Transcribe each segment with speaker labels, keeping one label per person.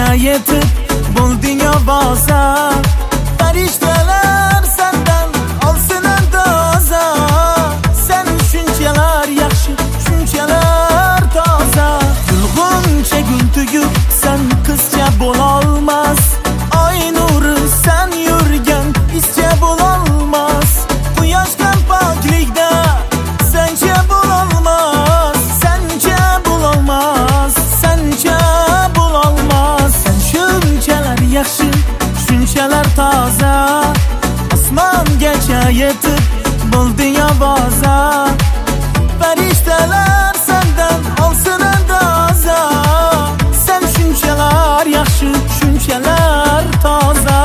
Speaker 1: yetib bo'lding ovoza. Farishtalar sendan olsin andoza. Sen shunchalar yaxshi, shunchalar toza. Gulg'uncha gul tugib sen qizcha bo'lolmas. Oy nuri sen yurgan izcha bo'lolmas. Quyoshdan poklikda sencha bo'lolmas. Sencha bo'lolmas, sencha bo'lolmas. Sen shunchalar yaxshi, shunchalar toza. Osmongacha yetib bo'lding ovoza. Farishtalar sendan olsin andoza. Sen shunchalar yaxshi, shunchalar toza.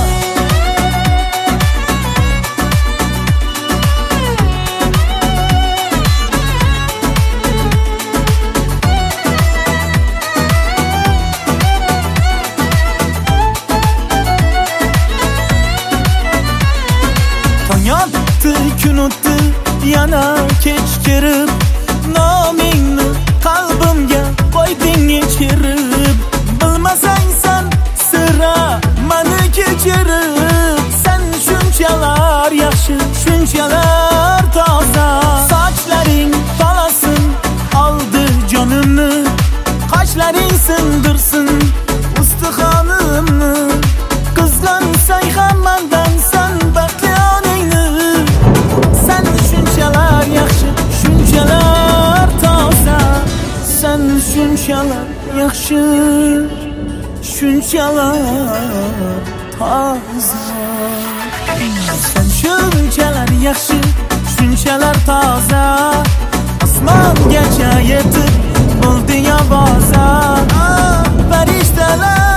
Speaker 1: Yotdi kun o'tdi yana kech kirib, nomingni qalbimga qo'yding ichirib. Bilmasang sen sira meni kechirib. Sen shunchalar yaxshi, shunchalar toza. Sochlaring tolasin oldi jonimni, qoshlaring sindirsin ustixonimni. Qizg'ansang ham mendan sen baxtli oningni. Sen shunchalar yaxshi, shunchalar toza. Sen shunchalar yaxshi, shunchalar toza. Sen shunchalar yaxshi, shunchalar toza. Osmongacha yetib bo'lding ovoza. Farishtalar